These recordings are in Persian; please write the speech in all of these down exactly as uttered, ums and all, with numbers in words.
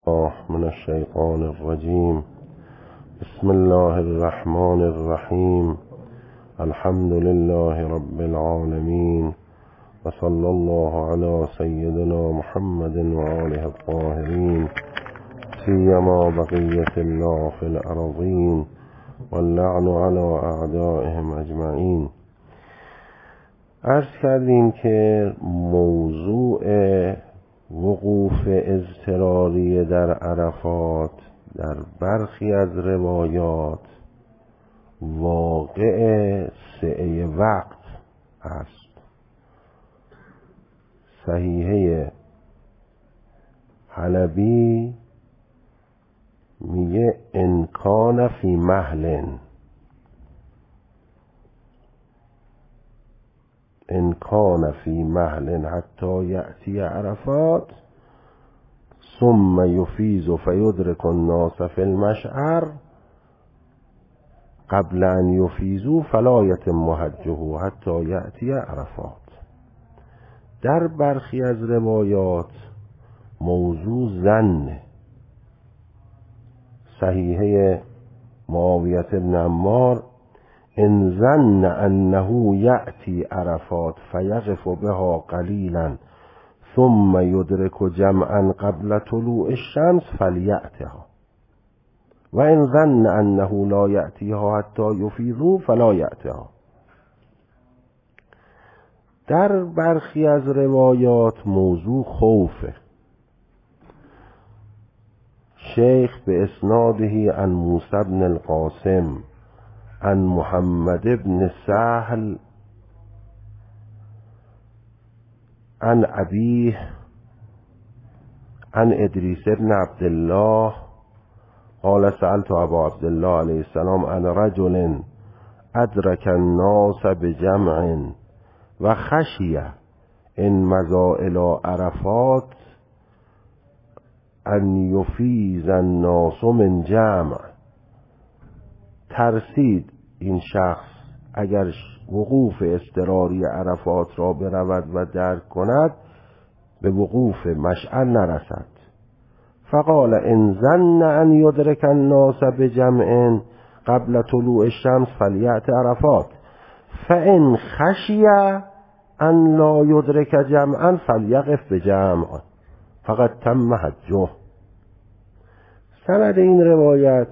الله من الشیطان الرجیم. بسم الله الرحمن الرحیم. الحمد لله رب العالمین و صلی الله علی سیدنا محمد و آله الطاهرین سیما بقیة الله فی الارضین واللعن علی اعدائهم اجمعین. عرض کردیم که موضوع وقوف اضطراری در عرفات در برخی از روایات واقع سعی وقت است. صحیحه حلبی میگه انکان فی محلن، ان کان فی محل حتی یأتی عرفات ثم یفیض فیدرک الناس فی المشعر قبل ان یفیضوا فلا یتم حجه حتی یأتی عرفات. در برخی از روایات موضوع ظن. صحیحه معاویه بن عمار ان ظن انه یأتی عرفات فیقف بها قلیلا ثم یدرک جمعا قبل طلوع الشمس فلیأتها و ان ظن انه لا یأتیها حتی یفیضوا فلا یأتها. در برخی از روایات موضوع خوفه. شیخ به اسناده عن موسی بن القاسم عن محمد بن سهل عن أبيه عن إدريس بن عبد الله قال سألت أبا عبد الله عليه السلام عن رجل أدرك الناس بجمع وخشي إن مضى إلى عرفات أن يفيز الناس من جمع. ترسید این شخص اگر وقوف اضطراری عرفات را برود و درک کند به وقوف مشعر نرسد. فقال ان ظن ان یدرک الناس بجمع قبل طلوع الشمس فلیأت عرفات فان خشی ان لا یدرک جمعا فلیقف بجمع فقد تم حجه. سند این روایت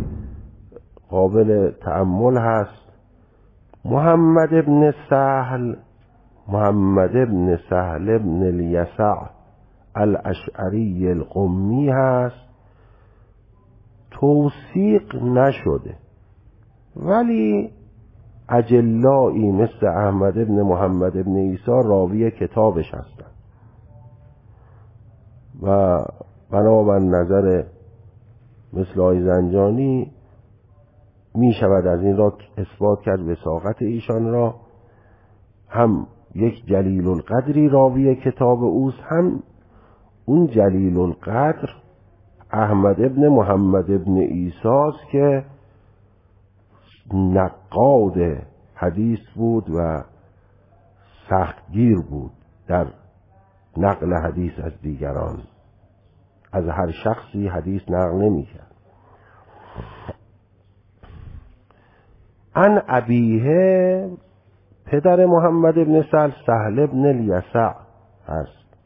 قابل تأمل هست. محمد ابن سهل محمد ابن سهل ابن الیسع الاشعری القمی هست. توثیق نشده ولی اجلایی مثل احمد ابن محمد ابن عیسی راوی کتابش هستند و بنابر نظر مثل آقای زنجانی می شود از این را اثبات کرد وثاقت ایشان را. هم یک جلیل القدری راوی کتاب اوست، هم اون جلیل القدر احمد ابن محمد ابن عیسی است که نقاد حدیث بود و سختگیر بود در نقل حدیث از دیگران. از هر شخصی حدیث نقل نمی کرد. عن ابیه پدر محمد ابن سهل سهل ابن الیسع هست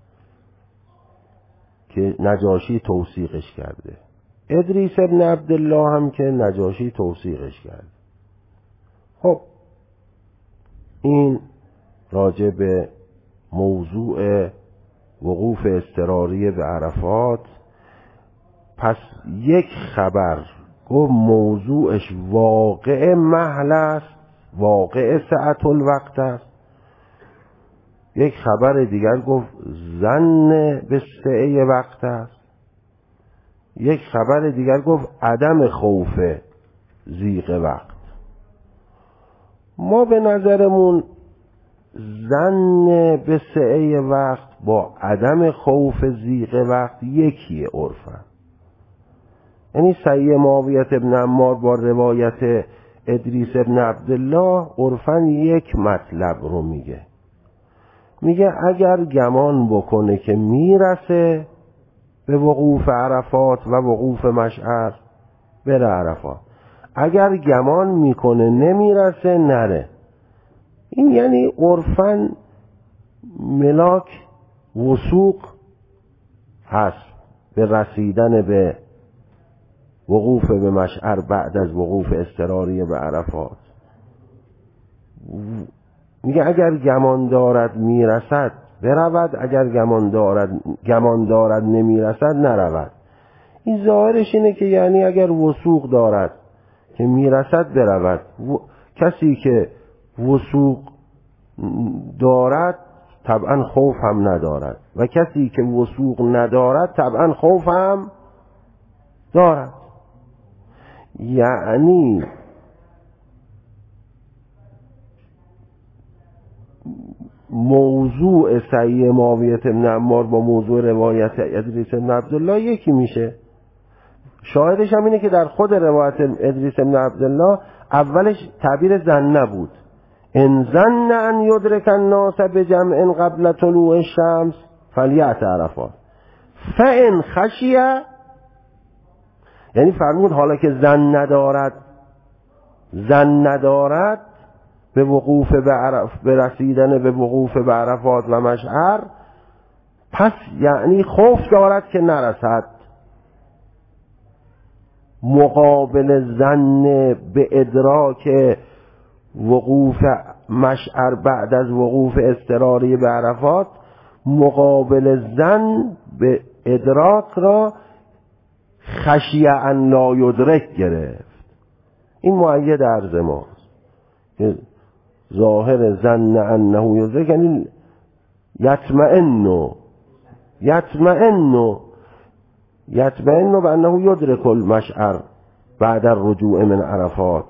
که نجاشی توثیقش کرده. ادریس ابن عبدالله هم که نجاشی توثیقش کرده. خب این راجع به موضوع وقوف اضطراری به عرفات. پس یک خبر گفت موضوعش واقع محل است، واقع ساعت الوقت است. یک خبر دیگر گفت ظن به سعی وقت است. یک خبر دیگر گفت عدم خوف ضیق وقت. ما به نظرمون ظن به سعی وقت با عدم خوف ضیق وقت یکیه عرفاً. یعنی صحیح معاویه ابن عمار با روایت ادریس ابن عبدالله عرفاً یک مطلب رو میگه. میگه اگر گمان بکنه که میرسه به وقوف عرفات و وقوف مشعر بره عرفات. اگر گمان میکنه نمیرسه نره. این یعنی عرفاً ملاک وثوق هست به رسیدن به وقوف به مشعر بعد از وقوف اضطراری به عرفات. میگه اگر گمان دارد میرسد برود، اگر گمان دارد گمان دارد نمیرسد نرود. این ظاهرش اینه که یعنی اگر وثوق دارد که میرسد برود. و... کسی که وثوق دارد طبعا خوف هم ندارد و کسی که وثوق ندارد طبعا خوف هم دارد. یعنی موضوع صحیح معاویه بن عمار با موضوع روایت ادریس بن عبدالله یکی میشه. شاهدش هم اینه که در خود روایت ادریس بن عبدالله اولش تعبیر ظن بود، ان ظن ان یدرک الناس بجمع قبل طلوع الشمس فلیأت عرفات فان خشیه، یعنی فرمود حالا که ظن ندارد ظن ندارد به وقوف به عرف به رسیدن به وقوف به عرفات و مشعر، پس یعنی خوف دارد که نرسد. مقابل ظن به ادراک وقوف مشعر بعد از وقوف اضطراری به عرفات، مقابل ظن به ادراک را خشیه ان لا یدرک گرفت. این مؤید عرض ماست که ظاهر ظن انه یدرک یعنی یطمئن یطمئن یطمئن به انه یدرک المشعر بعد الرجوع من عرفات.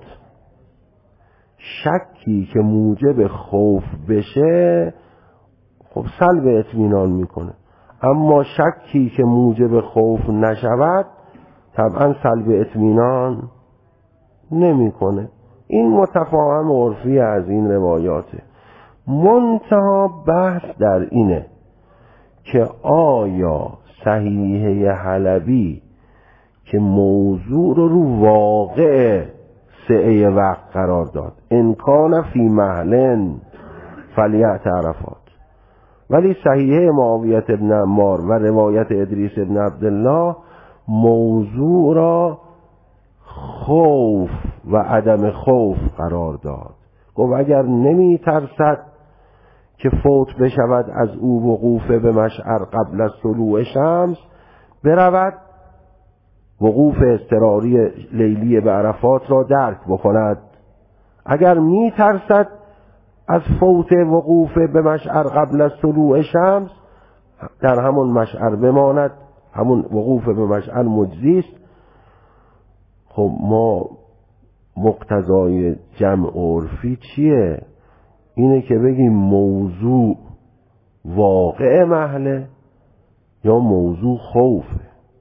شکی که موجب خوف بشه خب سلب اطمینان میکنه، اما شکی که موجب خوف نشود طبعا سلب اطمینان نمیکنه. این متفاهم عرفی از این روایاته. منتها بحث در اینه که آیا صحیحه حلبی که موضوع رو رو واقع سعه وقت قرار داد، ان کان فی محلن فلیأت عرفات، ولی صحیحه معاویه بن عمار و روایت ادریس بن عبدالله موضوع را خوف و عدم خوف قرار داد. گفت اگر نمی ترسد که فوت بشود از او وقوف به مشعر قبل از طلوع شمس برود وقوف اضطراری لیلی به عرفات را درک بکند. اگر می ترسد از فوت وقوف به مشعر قبل از طلوع شمس در همون مشعر بماند، همون وقوف به مشعر مجزی است. خب ما مقتضای جمع عرفی چیه؟ اینه که بگیم موضوع واقع محله یا موضوع خوفه.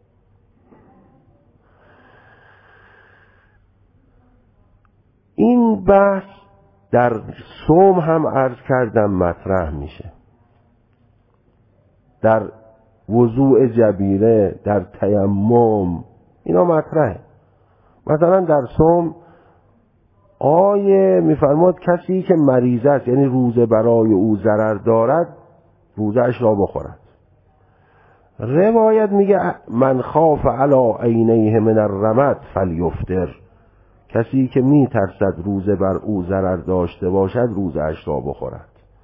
این بحث در صوم هم عرض کردم مطرح میشه، در وضوع جبیره، در تیمم، اینا مطرحه. مثلا در صوم آیه میفرماد کسی که مریض است، یعنی روزه برای او ضرر دارد، روزه‌اش را بخورد. روایت میگه من خاف علی عینیه من الرمد فلیفطر، کسی که میترسد روزه بر او ضرر داشته باشد روزه‌اش را بخورد.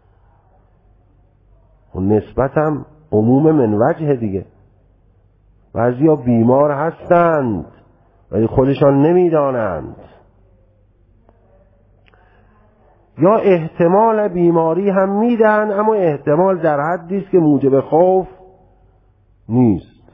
و نسبتم عموم من وجه دیگه. بعضیا بیمار هستند ولی خودشان نمیدانند، یا احتمال بیماری هم میدن اما احتمال در حدی است که موجب خوف نیست.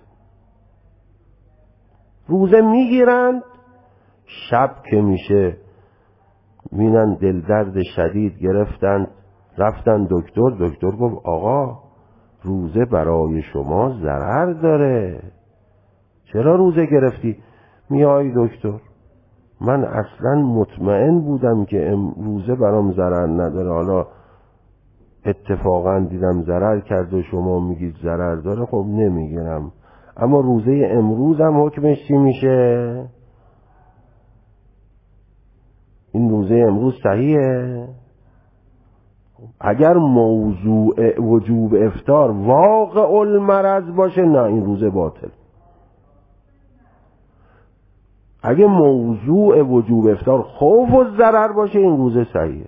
روزه میگیرند، شب که میشه مینن دل درد شدید گرفتند، رفتن دکتر، دکتر گفت آقا روزه برای شما ضرر داره، چرا روزه گرفتی؟ میای دکتر من اصلا مطمئن بودم که امروزه برام ضرر نداره، حالا اتفاقا دیدم ضرر کرد و شما میگید ضرر داره، خب نمیگیرم. اما روزه امروز هم حکمش چی میشه؟ این روزه امروز صحیحه؟ اگر موضوع وجوب افطار واقع المرض باشه نه، این روزه باطل. اگه موضوع وجوب افطار خوف و ضرر باشه این روزه صحیحه.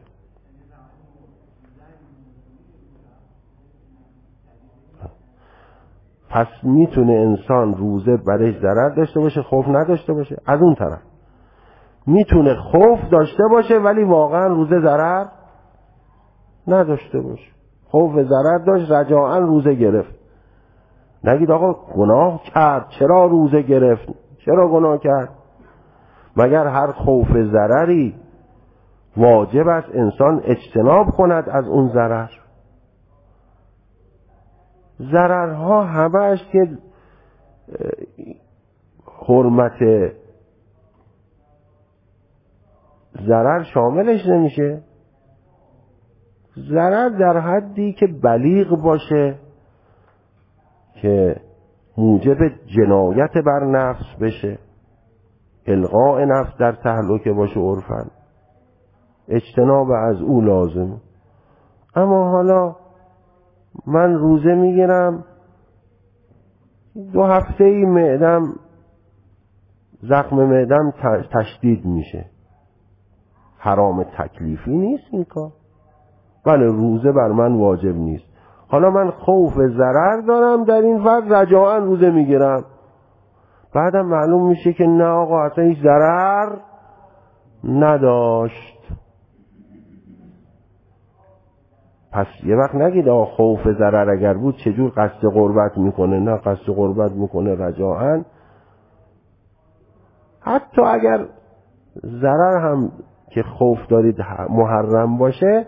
پس میتونه انسان روزه برش ضرر داشته باشه، خوف نداشته باشه. از اون طرف میتونه خوف داشته باشه ولی واقعا روزه ضرر نداشته باشه. خوف ضرر داشت، رجاءً روزه گرفت. نگید آقا گناه کرد چرا روزه گرفت؟ چرا گناه کرد؟ مگر هر خوف ضرری واجب است انسان اجتناب کند از اون ضرر؟ ضررها همه‌اش که حرمت ضرر شاملش نمیشه. ضرر در حدی که بلیغ باشه، که موجب جنایت بر نفس بشه، الغاء نفس در تهلکه باشه عرفاً، اجتناب از او لازم. اما حالا من روزه میگیرم، دو هفته ای معدم زخم معدم تشدید میشه، حرام تکلیفی نیست این کار؟ بله روزه بر من واجب نیست. حالا من خوف ضرر دارم در این فرض، رجاءً روزه میگیرم. بعدم معلوم میشه که نه آقا اصلا هیچ ضرر نداشت. پس یه وقت نگید آقا خوف ضرر اگر بود چجور قصد قربت میکنه؟ نه، قصد قربت میکنه رجاءً. حتی اگر ضرر هم که خوف دارید محرم باشه،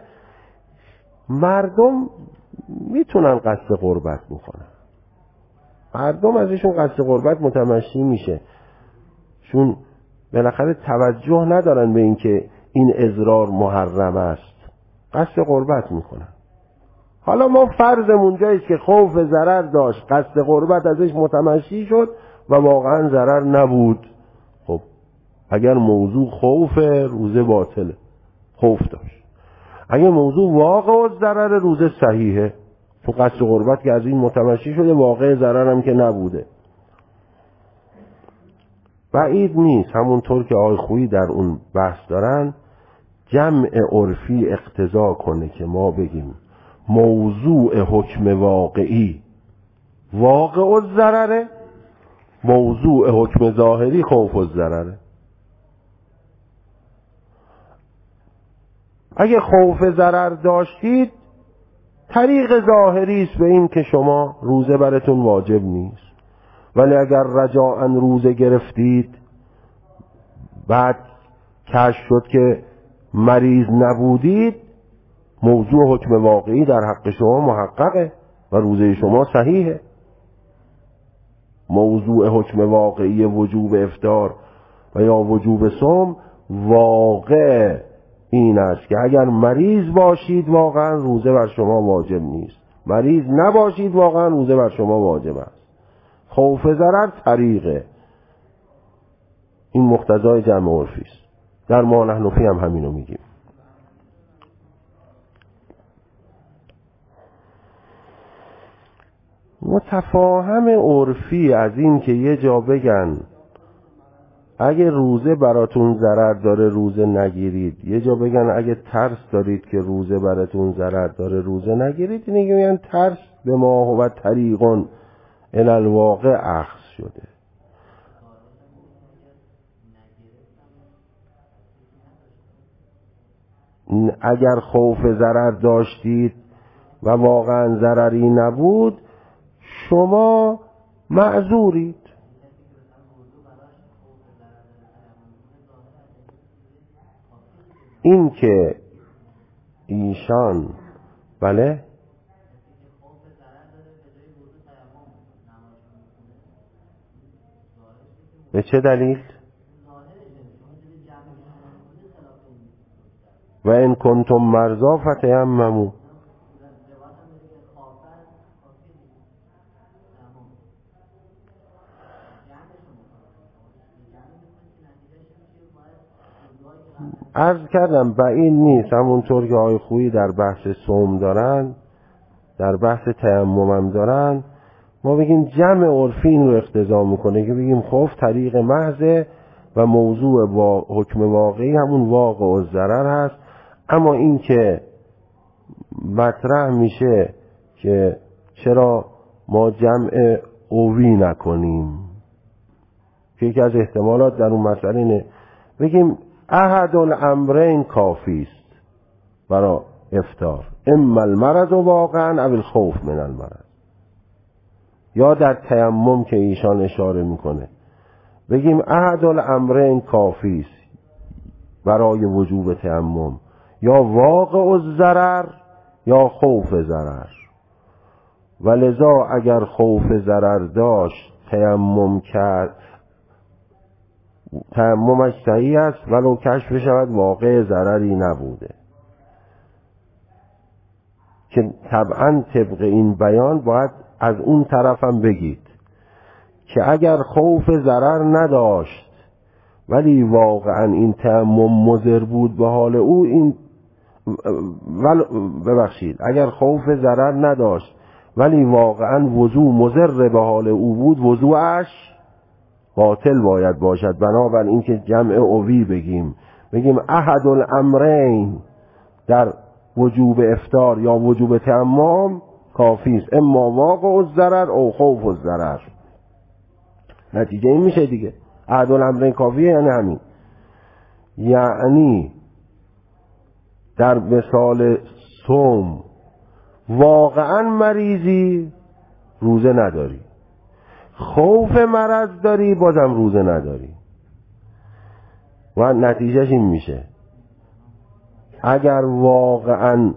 مردم میتونن قصد قربت میکنن. مردم ازشون قصد قربت متمشی میشه، چون بالاخره توجه ندارن به اینکه این اضرار محرم است، قصد قربت میکنن. حالا ما فرضمون جاییست که خوف ضرر داشت، قصد قربت ازش متمشی شد و واقعا ضرر نبود. خب اگر موضوع خوف، روزه باطله، خوف داشت. اگر موضوع واقع و ضرر، روزه صحیحه، تو قصد قربت که از این متمشی شده، واقع ضرر هم که نبوده. بعید نیست همونطور که آقای خویی در اون بحث دارن، جمع عرفی اقتضا کنه که ما بگیم موضوع حکم واقعی واقع و ضرره، موضوع حکم ظاهری خوف و ضرره. اگه خوف ضرر داشتید، طریق ظاهری است به این که شما روزه براتون واجب نیست. ولی اگر رجاءً روزه گرفتید، بعد کشف شد که مریض نبودید، موضوع حکم واقعی در حق شما محققه و روزه شما صحیحه. موضوع حکم واقعی وجوب افطار و یا وجوب صوم واقع این است که اگر مریض باشید واقعا روزه بر شما واجب نیست، مریض نباشید واقعا روزه بر شما واجب است. خوف ضرر طریقه، این مقتضای جمع عرفی است. در ما نحنفی هم همینو میگیم. متفاهم عرفی از این که یه جا بگن اگه روزه براتون ضرر داره روزه نگیرید، یه جا بگن اگه ترس دارید که روزه براتون ضرر داره روزه نگیرید، اینه میگن ترس به ما هو طریقون الی الواقع اخذ شده. اگر خوف ضرر داشتید و واقعا ضرری نبود، شما معذورید. این که ایشان بله به چه دلیل؟ و ان کنتم مرضی فتیمموا، عرض کردم بعید نیست همونطور که آقای خویی در بحث صوم دارن، در بحث تیمم هم دارن، ما بگیم جمع عرفی این رو اقتضا میکنه که بگیم خب طریق محض و موضوع با حکم واقعی همون واقع و ضرر هست. اما این که مطرح میشه که چرا ما جمع اوی نکنیم، که یکی از احتمالات در اون مسئله اینه بگیم احد الامرین کافی است برای افطار، اما المرض واقعا او الخوف من المرض. یا در تیمم که ایشان اشاره میکنه بگیم احد الامرین کافی است برای وجوب تیمم، یا واقع الضرر یا خوف ضرر. ولذا اگر خوف ضرر داشت تیمم کرد، تیممش صحیح است ولو کشف شود واقع ضرری نبوده. که طبعا طبق این بیان باید از اون طرفم بگید که اگر خوف ضرر نداشت ولی واقعا این تیمم مضر بود به حال او، این ول... ببخشید اگر خوف ضرر نداشت ولی واقعا وضو مضر به حال او بود، وضوعش باطل باید باشد. بنابراین این که جمع اوی بگیم بگیم احد الامرین در وجوب افطار یا وجوب تیمم کافی است، اما واقع الضرر او خوف الضرر. نتیجه این میشه دیگه، احد الامرین کافیه یعنی همین، یعنی در مثال صوم واقعا مریضی روزه نداری، خوف مرض داری بازم روزه نداری، و نتیجهش این میشه اگر واقعا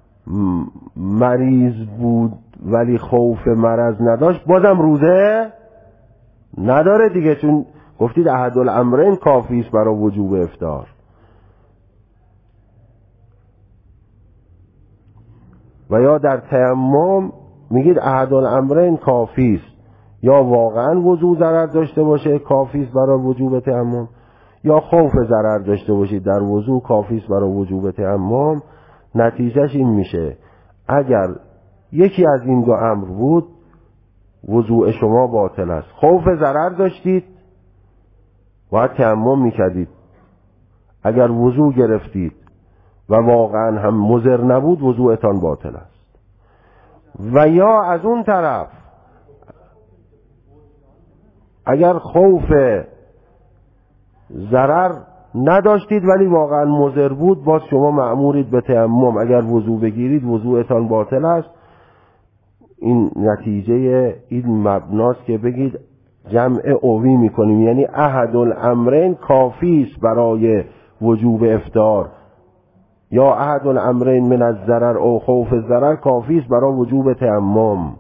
مریض بود ولی خوف مرض نداشت بازم روزه نداره دیگه، چون گفتید احد الامرین کافی است برای وجوب افطار. و یا در تیمم میگید احد الامرین کافی است، یا واقعا وضو ضرر داشته باشه کافی است برای وجوب تیمم، یا خوف ضرر داشته باشید در وضو کافی است برای وجوب تیمم. نتیجهش این میشه اگر یکی از این دو امر بود وضوء شما باطل است. خوف ضرر داشتید باید تیمم میکردید، اگر وضو گرفتید و واقعا هم مضر نبود وضوءتان باطل است. و یا از اون طرف اگر خوف ضرر نداشتید ولی واقعا مضر بود، باز شما مأمورید به تیمم، اگر وضو بگیرید وضوءتان باطل است. این نتیجه این مبناست که بگید جمع اوی میکنیم، یعنی احد الامرین کافی است برای وجوب افطار، یا احد الامرین من الضرر او خوف الضرر کافی است برای وجوب تیمم.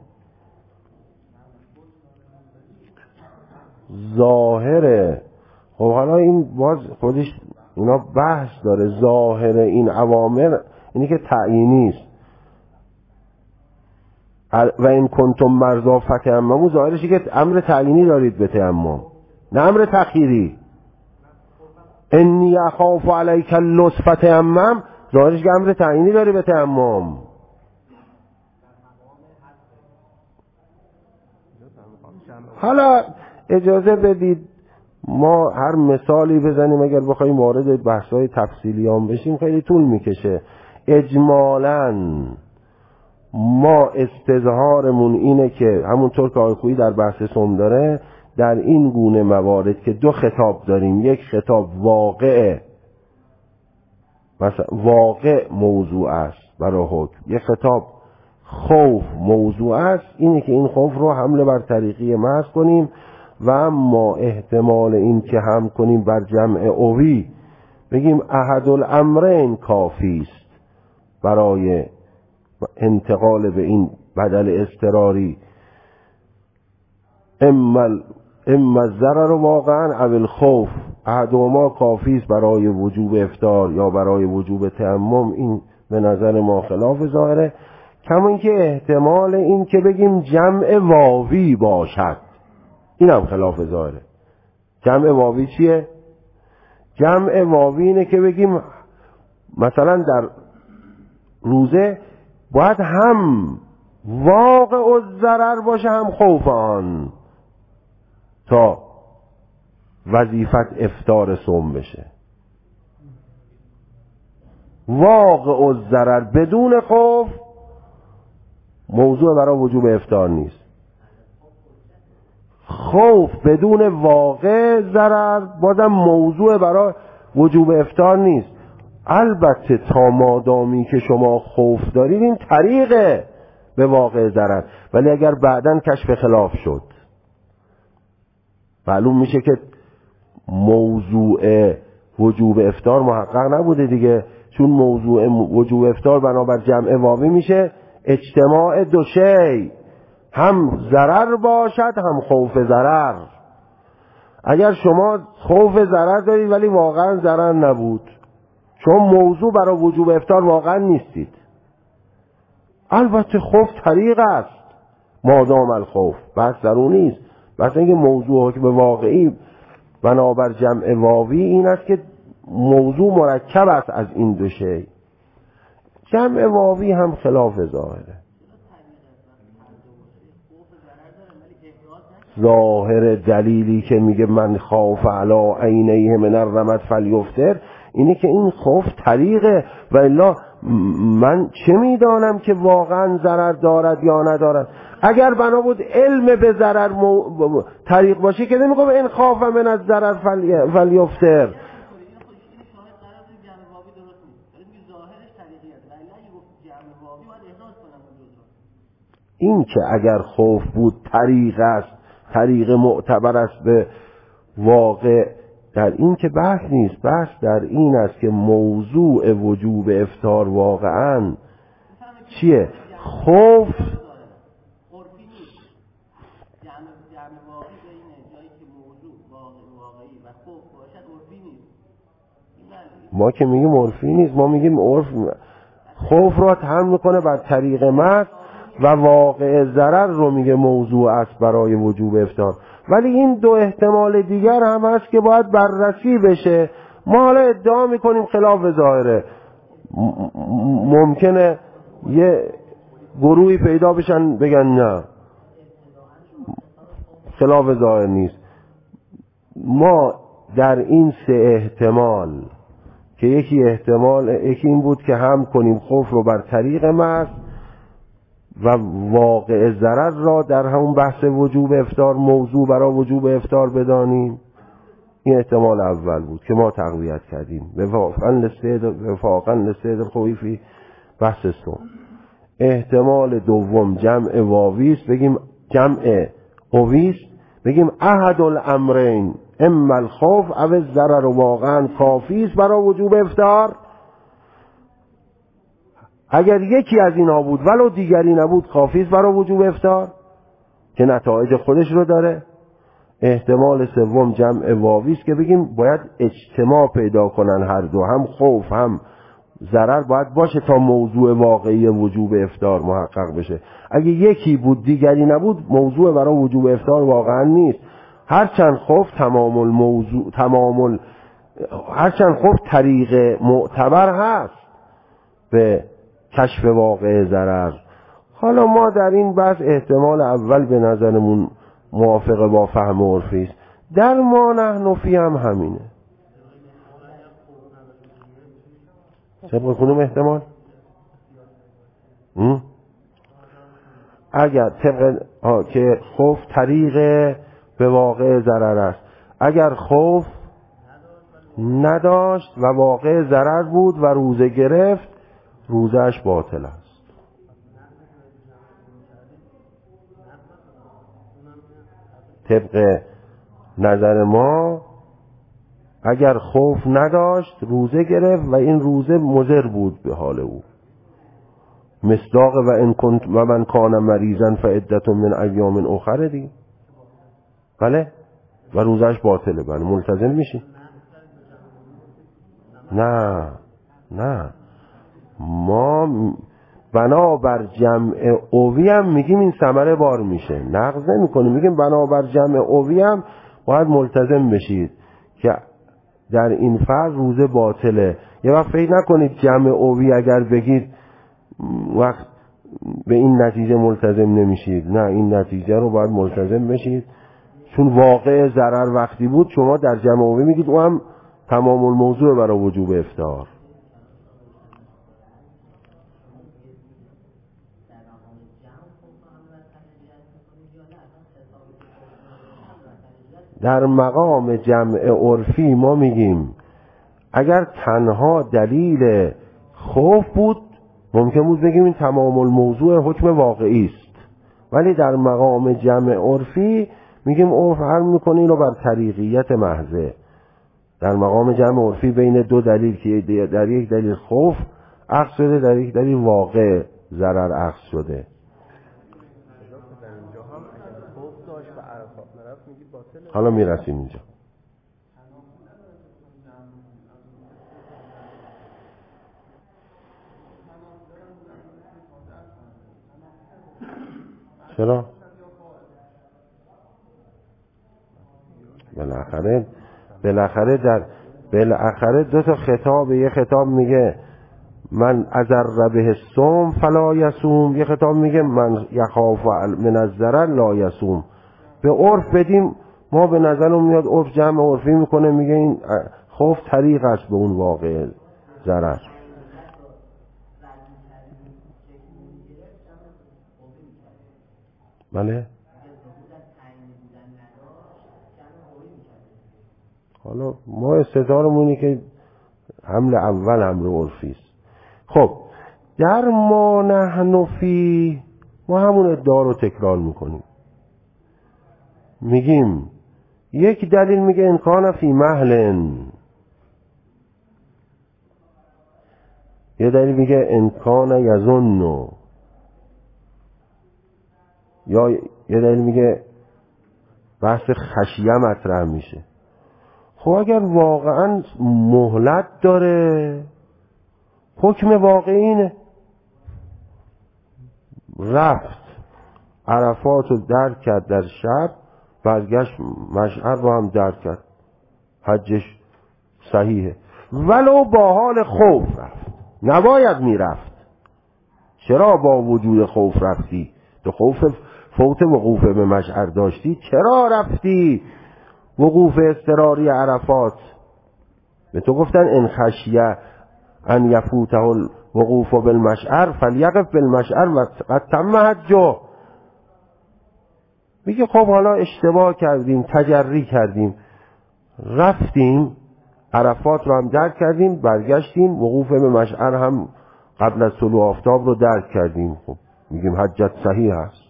ظاهره خب حالا این باز خودش اینا بحث داره. ظاهر این اوامر اینی که تعیینی است، و این کنتم مرضا فتیمموا، ظاهرش که امر تعیینی دارید به تیمم، نه امر تخییری. انی اخاف علیک اللص فتیمم، ظاهرش که امر تعیینی داری به تیمم. حالا اجازه بدید ما هر مثالی بزنیم، اگر بخوایم وارد بحث‌های تفصیلی هم بشیم خیلی طول میکشه. اجمالاً ما استظهارمون اینه که همونطور که آقای خویی در بحث صوم داره، در این گونه موارد که دو خطاب داریم، یک خطاب واقع مثلا واقع موضوع است برای حکم، یک خطاب خوف موضوع است، اینه که این خوف رو حمله بر طریقی محض کنیم. و اما احتمال این که هم کنیم بر جمع اوی بگیم احد الامرین کافی است برای انتقال به این بدل اضطراری، اما اما الضرر واقعا او الخوف احدهما کافی است برای وجوب افطار یا برای وجوب تیمم. این به نظر ما خلاف ظاهره. کما اینکه احتمال این که بگیم جمع واوی باشد این هم خلاف ظاهره. جمع واوی چیه؟ جمع واوی اینه که بگیم مثلا در روزه باید هم واقع الضرر باشه هم خوف آن تا وظیفت افطار صوم بشه. واقع الضرر بدون خوف موضوع برای وجوب افطار نیست. خوف بدون واقع ضرر بازم موضوع برای وجوب افطار نیست. البته تا مادامی که شما خوف دارید این طریقه به واقع ضرر، ولی اگر بعداً کشف خلاف شد معلوم میشه که موضوع وجوب افطار محقق نبوده دیگه، چون موضوع وجوب افطار بنابر جمع واوی میشه اجتماع دو شی، هم ضرر باشد هم خوف ضرر. اگر شما خوف ضرر دارید ولی واقعا ضرر نبود، شما موضوع برای وجوب افطار واقعا نیستید. البته خوف طریق است مادام الخوف، بس در اون نیست. بس اینکه موضوع که به واقعی بنابر جمع واوی این است که موضوع مرکب است از این دو شی. جمع واوی هم خلاف ظاهره. ظاهر دلیلی که میگه من خاف علی عینیه من الرمد فلیفطر اینه که این خوف طریقه، و الا من چه میدانم که واقعا ضرر دارد یا ندارد. اگر بنا بود علم به ضرر مو... طریق باشه که نمیگم این خاف من از ضرر فلی... فلیفطر. این که اگر خوف بود طریق است، طریق معتبر است به واقع، در این که بحث نیست. بحث در این است که موضوع وجوب افطار واقعا چیه؟ خوف ما که میگیم عرفی نیست، ما میگیم عرف خوف را تحمل میکنه بر طریق مس و واقع ضرر رو میگه موضوع است برای وجوب افطار. ولی این دو احتمال دیگر هم هست که باید بررسی بشه. ما حالا ادعا میکنیم خلاف ظاهره، ممکنه یه گروهی پیدا بشن بگن نه خلاف ظاهر نیست. ما در این سه احتمال که یکی احتمال یکی این بود که هم کنیم خوف رو بر طریق مس و واقع ضرر را در همون بحث وجوب افطار موضوع برای وجوب افطار بدانیم. این احتمال اول بود که ما تقویت کردیم وفاقا للسید الخویفی بحث سوم. احتمال دوم جمع واویست، بگیم جمع قویست، بگیم احد الامرین اما الخوف او الضرر واقعا کافیست برای وجوب افطار. اگر یکی از اینا بود ولو دیگری نبود کافیست برای وجوب افطار که نتایج خودش رو داره. احتمال سوم جمع واویست که بگیم باید اجتماع پیدا کنن هر دو، هم خوف هم ضرر باید باشه تا موضوع واقعی وجوب افطار محقق بشه. اگه یکی بود دیگری نبود موضوع برای وجوب افطار واقعا نیست. هرچند خوف تمام الموضوع تمام هرچند خوف طریق معتبر هست به کشف واقع ضرر. حالا ما در این بحث احتمال اول به نظرمون موافقه با فهم عرفی است. در ما نحن فی هم همینه. طبق کدوم احتمال؟ اگر طبق که خوف طریق به واقع ضرر است، اگر خوف نداشت و واقع ضرر بود و روزه گرفت روزش باطل است. طبق نظر ما اگر خوف نداشت روزه گرفت و این روزه مضر بود به حال او، مصداق و ان کنت و من کان مریضا فعدة من ایام اخر دی، بله، و روزش باطله. بله ملتزم میشی؟ نه نه، ما بنابر جمع اوی هم میگیم این ثمره بار میشه، نقض نمی کنیم. میگیم بنابر جمع اوی هم باید ملتزم بشید که در این فرض روزه باطله. یه وقت فکر نکنید جمع اوی اگر بگید وقت به این نتیجه ملتزم نمیشید. نه، این نتیجه رو باید ملتزم بشید، چون واقع ضرر وقتی بود شما در جمع اوی میگید او هم تمام الموضوع برای وجوب افطار. در مقام جمع عرفی ما میگیم اگر تنها دلیل خوف بود ممکن بود بگیم این تمام الموضوع حکم واقعی است، ولی در مقام جمع عرفی میگیم عرف حل میکنه اینو بر طریقیت محضه. در مقام جمع عرفی بین دو دلیل که در یک دلیل خوف اخذ شده، در یک دلیل واقع ضرر اخذ شده. حالا میرسیم اینجا. چرا؟ بالاخره بالاخره در بالاخره دو تا خطاب، یه خطاب میگه من اضر به الصوم فلا یصوم، یه خطاب میگه من یخاف من الضرر لا یصوم. به عرف بدیم ما به نظرم میاد عرف جمع عرفی میکنه میگه این خوف طریق است به اون واقع ضرر. بله. حالا ما استدارمونی که حمل اول حمل عرفی است. خب در ما نحن فی ما همون ادعا رو تکرار میکنیم، میگیم یک دلیل میگه امکان فی محلن، یه دلیل میگه امکان یظن، یا یه دلیل میگه بحث خشیه مطرح میشه. خب اگر واقعا مهلت داره حکم واقعی اینه، رفت عرفات رو درک کرد در شب، برگشت مشعر رو هم درک کرد، حجش صحیحه، ولو با حال خوف رفت. نباید میرفت. چرا با وجود خوف رفتی؟ تو خوف فوت وقوف به مشعر داشتی، چرا رفتی وقوف اضطراری عرفات؟ به تو گفتن ان خشیه ان یفوته الوقوف بالمشعر فلیقف بالمشعر و قد تم حجه. میگه خب حالا اشتباه کردیم، تجری کردیم، رفتیم عرفات رو هم درک کردیم، برگشتیم وقوف به مشعر هم قبل از طلوع آفتاب رو درک کردیم، خب میگیم حجت صحیح هست.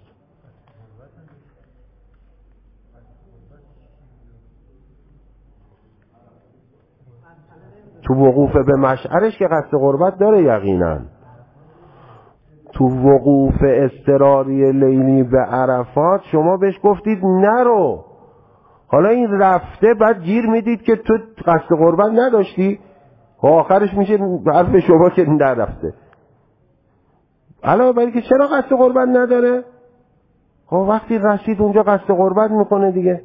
تو وقوف به مشعرش که قصد قربت داره یقینا، تو وقوف اضطراری لیلی به عرفات شما بهش گفتید نرو، حالا این رفته بعد گیر میدید که تو قصد قربت نداشتی، آخرش میشه حرف شما که نرفته. علاوه بر که چرا قصد قربت نداره؟ خب وقتی رسید اونجا قصد قربت میکنه دیگه.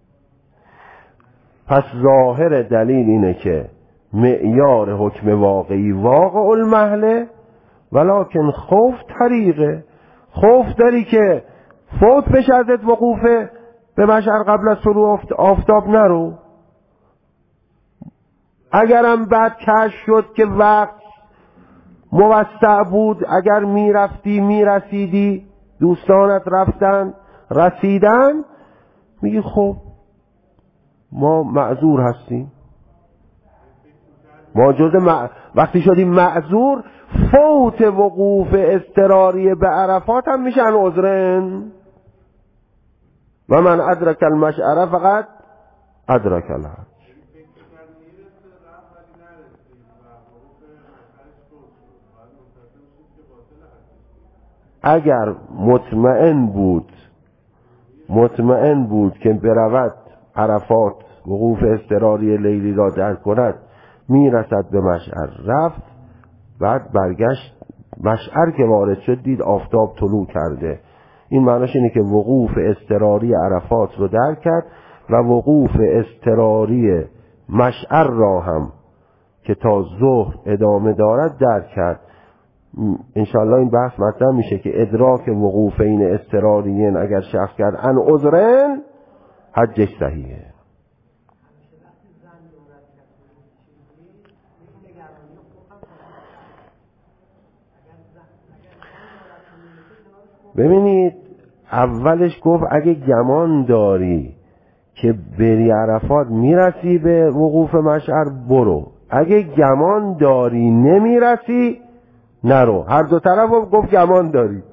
پس ظاهر دلیل اینه که معیار حکم واقعی واقع المحله ولکن خوف طریقه. خوف داری که فوت بشه ازت وقوف به مشعر قبل از طلوع آفتاب نرو. اگرم بعد کشف شد که وقت موسع بود، اگر میرفتی میرسیدی، دوستانت رفتن رسیدن، میگی خب ما معذور هستیم، ما جز مع... وقتی شدیم معذور فوت وقوف اضطراری به عرفات هم میشن عذرن. و من ادرک المشعر فقط ادرک الحج. اگر مطمئن بود مطمئن بود که برود عرفات وقوف اضطراری لیلی را درک کند، میرسد به مشعر، رفت، بعد برگشت مشعر که وارد شد دید آفتاب طلوع کرده، این معناش اینه که وقوف اضطراری عرفات رو درک کرد و وقوف اضطراری مشعر را هم که تا ظهر ادامه دارد درک کرد. انشاءالله این بحث مطرح میشه که ادراک وقوفین اضطراریین اگر شخص کرد ان عذرن حجش صحیحه. ببینید اولش گفت اگه گمان داری که بری عرفات میرسی به وقوف مشعر برو، اگه گمان داری نمیرسی نرو. هر دو طرف گفت گمان داری.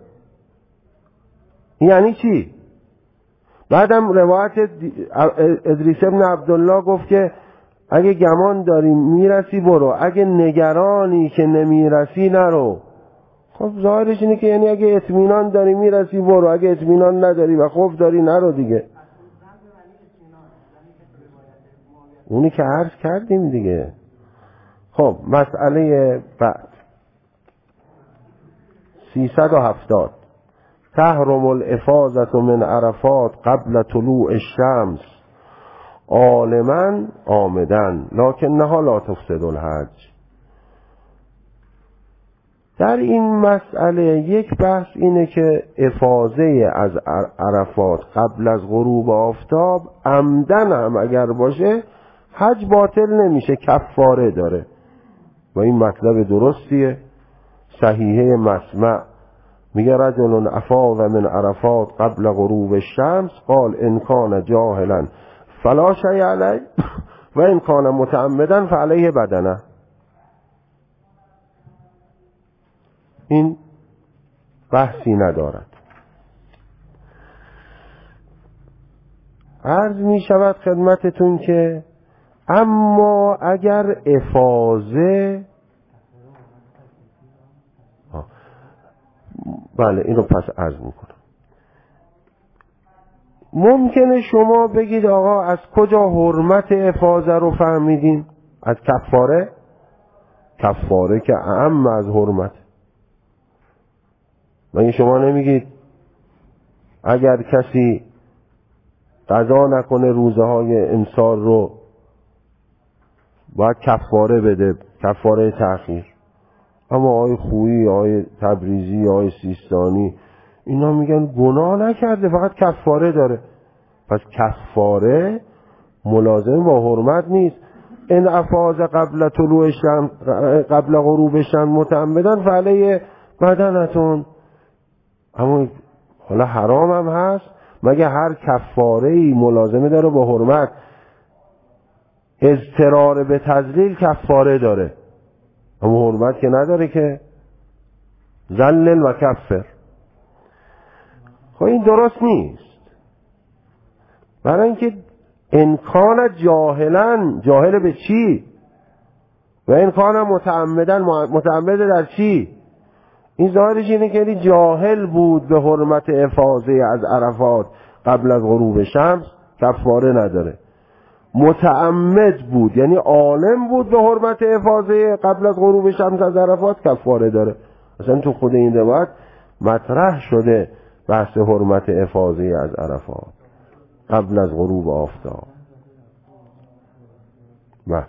یعنی چی؟ بعدم روایت ادریس ابن عبدالله گفت که اگه گمان داری میرسی برو، اگه نگرانی که نمیرسی نرو. خب ظاهرش اینه که یعنی اگه اطمینان داری میرسی برو، اگه اطمینان نداری و خوف داری نرو دیگه. اونی که عرض کردیم دیگه. خب مسئله بعد سیصد و هفتاد تحرم الافاضة من عرفات قبل طلوع الشمس عالما عامدا لکنها لا تفسد الحج. در این مسئله یک بحث اینه که افاضه از عرفات قبل از غروب آفتاب عمدن هم اگر باشه حج باطل نمیشه، کفاره داره و این مطلب درستیه. صحیحه مسمع میگه رجل افاض من عرفات قبل غروب الشمس قال ان کان جاهلا فلا شیء علیه و ان کان متعمدا فعلیه بدنه. این بحثی ندارد. عرض می شود خدمتتون که اما اگر افاضه بله اینو پس عرض میکنم. ممکنه شما بگید آقا از کجا حرمت افاضه رو فهمیدین؟ از کفاره؟ کفاره که اعم از حرمت. مگه شما نمیگید اگر کسی قضا نکنه روزه های امسال رو باید کفاره بده، کفاره تأخیر؟ اما آقای خویی، آقای تبریزی، آقای سیستانی اینا میگن گناه نکرده فقط کفاره داره. پس کفاره ملازم با حرمت نیست. این افاض قبل طلوع شمس قبل غروب شمس متعمدن فعلیه بدنتون. اما حالا حرام هم هست؟ مگه هر کفاره‌ای ملازمه داره با حرمت؟ اضطرار به تذلیل کفاره داره اما حرمت که نداره که. ذلل و کفر. خب این درست نیست. برای اینکه انکان جاهلن، جاهل به چی؟ و انکان متعمدن، متعمد در چی؟ این ظاهرش اینه که جاهل بود به حرمت افاضه از عرفات قبل از غروب شمس، کفاره نداره. متعمد بود یعنی عالم بود به حرمت افاضه قبل از غروب شمس از عرفات، کفاره داره. اصلا تو خود این روایت مطرح شده بحث حرمت افاضه از عرفات قبل از غروب آفتاب. و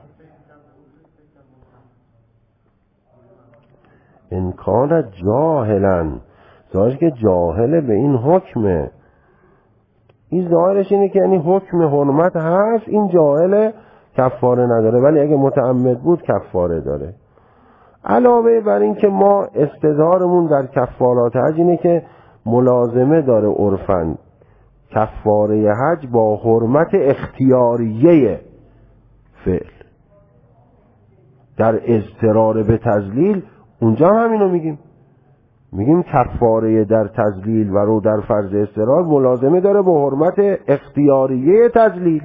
ان کان جاهلا، ظاهرش که جاهل به این حکمه. این ظاهرش اینه که یعنی حکم حرمت هست، این جاهل کفاره نداره، ولی اگه متعمد بود کفاره داره. علاوه بر این که ما استدارمون در کفارات حج اینه که ملازمه داره عرفاً کفاره حج با حرمت اختیاریه فعل. در اضطرار به تذلیل اونجا هم همینو میگیم، میگیم کفاره در تذلیل و رو در فرض اضطرار ملازمه داره با حرمت اختیاریه تذلیل.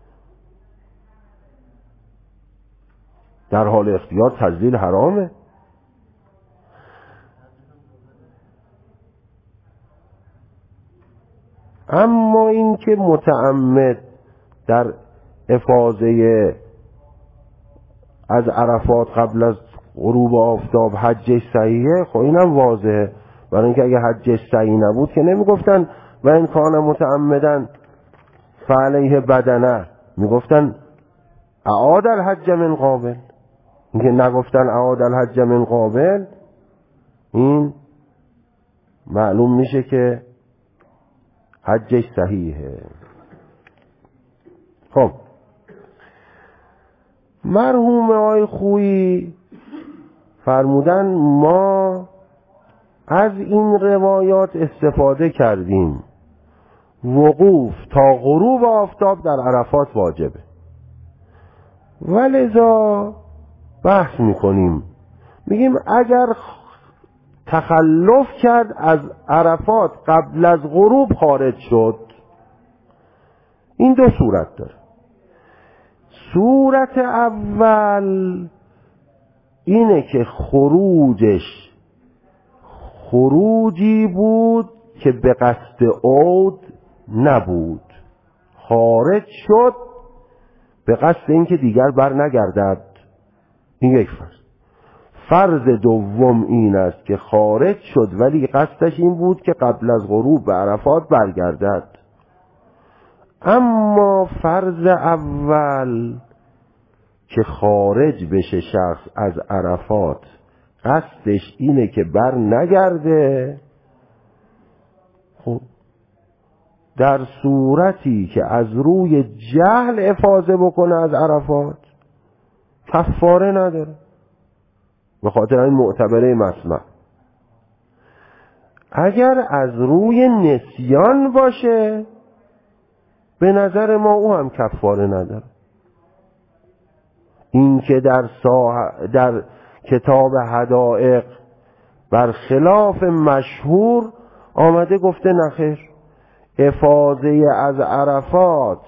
در حال اختیار تذلیل حرامه. اما این که متعمد در افاضه از عرفات قبل از غروب آفتاب حجش صحیحه، خب اینم واضحه. برای اینکه اگه حجش صحیح نبود که نمیگفتن و این کان متعمدن فعلیه بدنه، میگفتن اعاد الحج من قابل، اینکه نگفتن اعاد الحج من قابل، این معلوم میشه که حجش صحیحه. خب مرحوم آقای خویی فرمودن ما از این روایات استفاده کردیم، وقوف تا غروب آفتاب در عرفات واجبه، ولذا بحث میکنیم، میگیم اگر تخلف کرد از عرفات قبل از غروب خارج شد، این دو صورت داره. صورت اول اینه که خروجش خروجی بود که به قصد عود نبود، خارج شد به قصد اینکه دیگر بر نگردد، این یک فرض. فرض دوم این است که خارج شد ولی قصدش این بود که قبل از غروب به عرفات برگردد. اما فرض اول که خارج بشه شخص از عرفات قصدش اینه که بر نگرده، خب در صورتی که از روی جهل افاضه بکنه از عرفات کفاره نداره، به خاطر این معتبره مسمع. اگر از روی نسیان باشه به نظر ما او هم کفاره نداره. این که در, ساح... در کتاب حدائق بر خلاف مشهور آمده گفته نخیر، افاضه از عرفات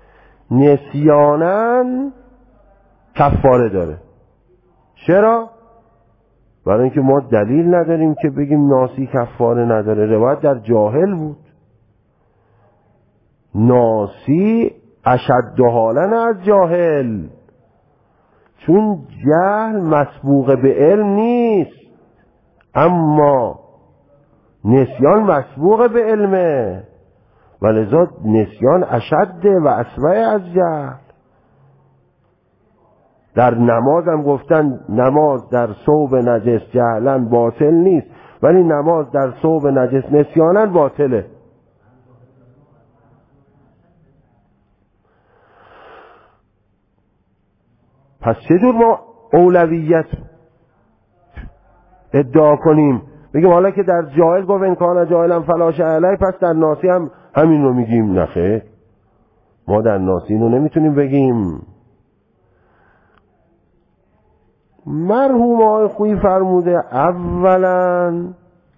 نسیانن کفاره داره. چرا؟ برای اینکه ما دلیل نداریم که بگیم ناسی کفاره نداره، روایت در جاهل بود. ناسی اشد حالا از جاهل، چون جهل مسبوق به علم نیست، اما نسیان مسبوق به علمه، ولذا نسیان اشد و اسوأ از جهل. در نماز هم گفتن نماز در ثوب نجس جهلن باطل نیست، ولی نماز در ثوب نجس نسیانن باطله. پس چطور ما اولویت ادعا کنیم بگیم حالا که در جاهل گفت این کان جاهلم فلاش علی، پس در ناسی هم همین رو میگیم؟ نخیر، ما در ناسی اینو نمیتونیم بگیم. مرحوم آقای خویی فرموده اولا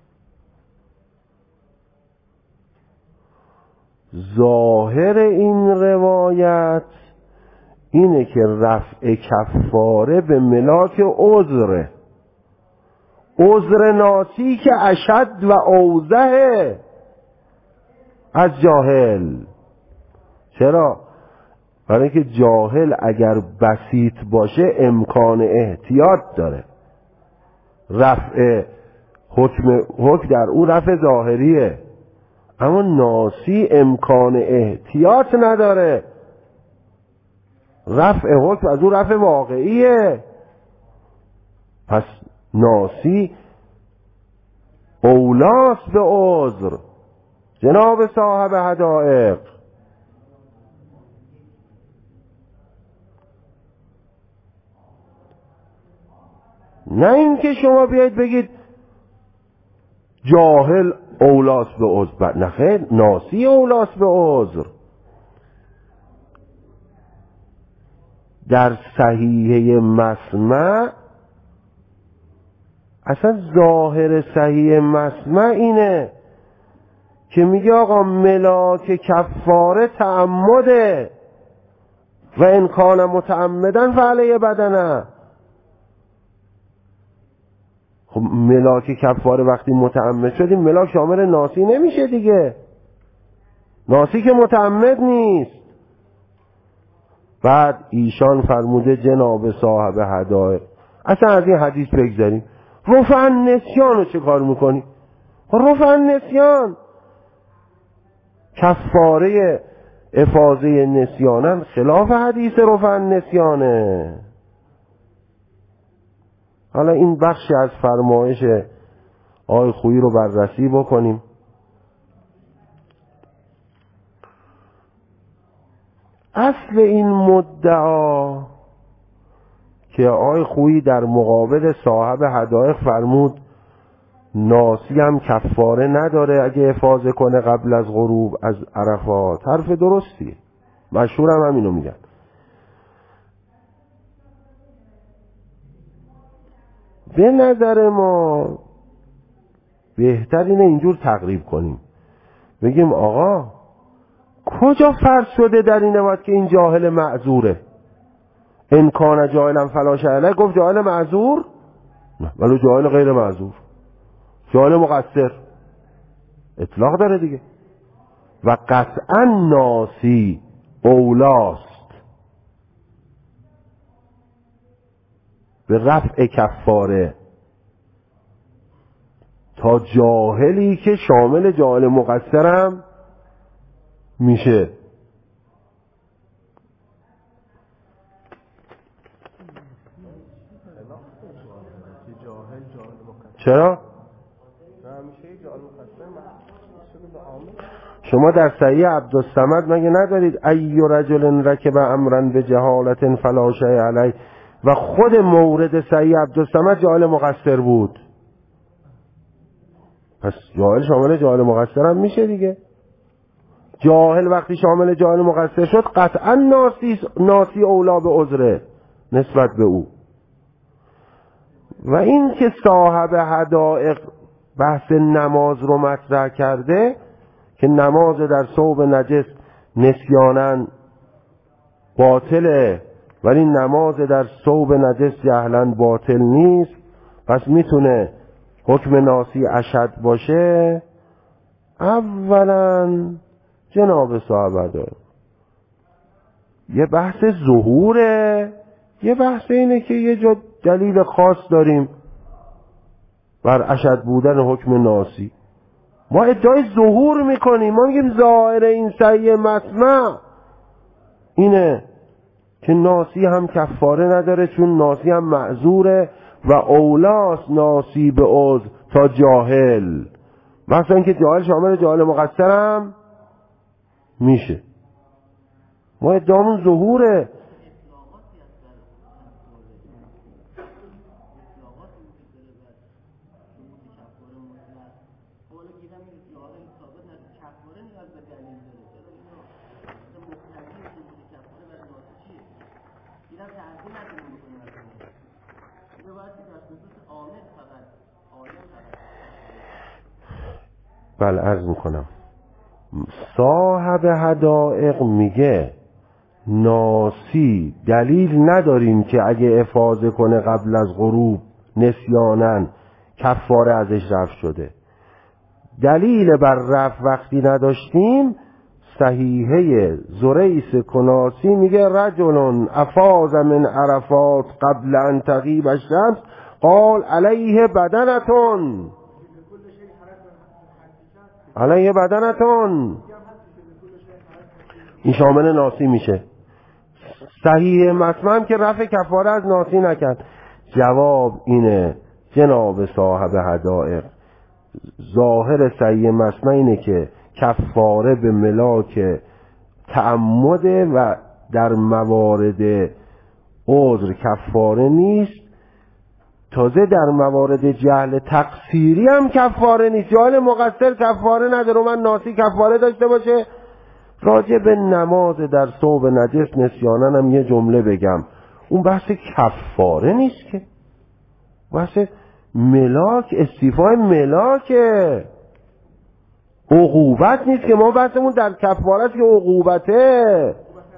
ظاهر این روایت اینه که رفع کفاره به ملاک عذره، عذر ناسی که اشد و اوضح از جاهل. چرا؟ برای اینکه جاهل اگر بسیط باشه امکان احتیاط داره، رفع حکم حکم در اون رفع ظاهریه، اما ناسی امکان احتیاط نداره، رفع حکم از اون رفع واقعیه. پس ناسی اولاس به عذر. جناب صاحب حدائق نه اینکه شما بیایید بگید جاهل اولاس به عذر، نه خیر، ناسی اولاس به عذر. در صحیحه مسمع اصلا ظاهر صحیح مسمع اینه که میگه آقا ملاک کفاره تعمده و ان کان متعمدن فعلیه بدنه. خب ملاک کفاره وقتی متعمد شدیم ملاک شامل ناسی نمیشه دیگه، ناسی که متعمد نیست. بعد ایشان فرموده جناب صاحب حدائق اصلا از این حدیث بگذاریم، رفع نسیان رو چه کار میکنی؟ رفع نسیان کفاره افاضه نسیانن خلاف حدیث رفع نسیانه. حالا این بخشی از فرمایش آقای خویی رو بررسی بکنیم. اصل این مدعا که آقای خویی در مقابل صاحب حدایق فرمود ناسی هم کفاره نداره اگه افاضه کنه قبل از غروب از عرفات، حرف درستی، مشهور هم همینو میگن. به نظر ما بهتر اینه اینجور تقریب کنیم، بگیم آقا کجا فرض شده در این وقت که این جاهل معذوره؟ ان کان جاهلا فلا شیء علیه، گفت جاهل معذور؟ نه، ولی جاهل غیر معذور، جاهل مقصر اطلاق داره دیگه. و قطعا ناسی اولاست به رفع کفاره تا جاهلی که شامل جاهل مقصرم میشه. چرا؟ شما در صحیح عبدالصمد مگه ندارید ای رجل رکب امرا به جهالت فلا شیء علیه؟ و خود مورد صحیح عبدالصمد جاهل مقصر بود، پس جاهل شامل جاهل مقصر هم میشه دیگه. جاهل وقتی شامل جاهل مقصر شد قطعا ناسی ناسی اولا به عذره نسبت به او. و این که صاحب حدائق بحث نماز رو مطرح کرده که نماز در ثوب نجس نسیاناً باطله ولی نماز در ثوب نجس جهلاً باطل نیست، پس میتونه حکم ناسی اشد باشه. اولاً جناب صاحب حدائق یه بحث ظهوره، یه بحث اینه که یه جا دلیل خاص داریم بر اشد بودن حکم ناسی. ما ادعای ظهور میکنیم، ما میگیم ظاهر این صحیح مسمع اینه که ناسی هم کفاره نداره چون ناسی هم معذوره و اولاس ناسی به عذر تا جاهل، مثلا اینکه جاهل شامل جاهل مقصر هم میشه. ما ادعامون ظهوره. بله عرض میکنم صاحب حدائق میگه ناسی دلیل نداریم که اگه افاضه کنه قبل از غروب نسیانن کفاره ازش رفع شده. دلیل بر رفع وقتی نداشتیم صحیحه زریس کناسی میگه رجل افاض من عرفات قبل ان تغیب الشمس قال علیه بدنتون علیه بدنتون، این شامل ناسی میشه. صحیح مسمم که رفع کفاره از ناسی نکرد. جواب اینه جناب صاحب حدائق ظاهر صحیح مسمم اینه که کفاره به ملاک تعمده و در موارد عذر کفاره نیست، تازه در موارد جهل تقصیری هم کفاره نیست. جاهل مقصر کفاره نداره، من ناسی کفاره داشته باشه. راجع به نماز در ثوب نجس نسیانن هم یه جمله بگم، اون بحث کفاره نیست که، بحث ملاک استیفای ملاکه، عقوبت نیست که. ما بحثمون در کفاره است که عقوبته.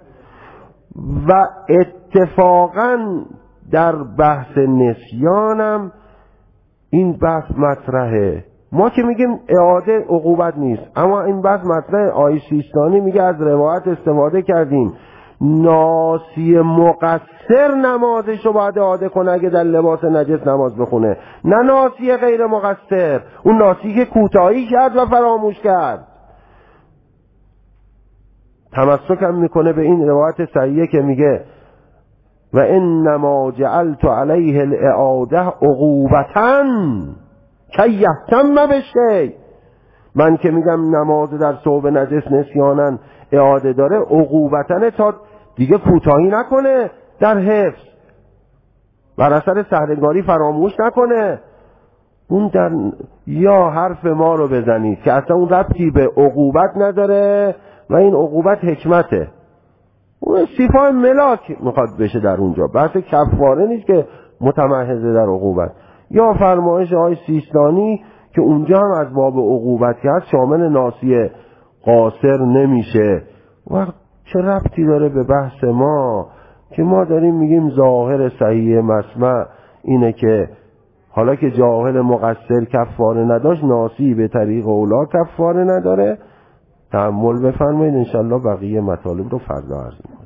و اتفاقاً در بحث نسیانم این بحث مطرحه. ما که میگیم اعاده عقوبت نیست، اما این بحث مطرحه. آیه سیستانی میگه از روایت استفاده کردیم ناسی مقصر نمازش رو باید اعاده کنه اگه در لباس نجس نماز بخونه، نه ناسی غیر مقصر، اون ناسی که کوتاهی کرد و فراموش کرد. تمسک هم میکنه به این روایت صحیحه که میگه و انما جعلت علیه الاعاده عقوبتاً که یهتم بشی. من که میگم نماز در ثوب نجس نسیانن اعاده داره، عقوبتاً تا دیگه کوتاهی نکنه در حفظ، بر اثر سهلنگاری فراموش نکنه. اون در یا حرف ما رو بزنید که اصلا اون ربطی به عقوبت نداره و این عقوبت حکمته، اون صفای ملاک میخواد بشه در اونجا، بحث کفاره نیست که متمحضه در عقوبت. یا فرمایش آقای سیستانی که اونجا هم از باب عقوبت که هست شامل ناسی قاصر نمیشه. وقت چه ربطی داره به بحث ما که ما داریم میگیم ظاهر صحیح مسمع اینه که حالا که جاهل مقصر کفاره نداشت، ناسی به طریق اولا کفاره نداره. تأمل بفرمایید، انشالله بقیه مطالب رو فردا عرض می‌کنم.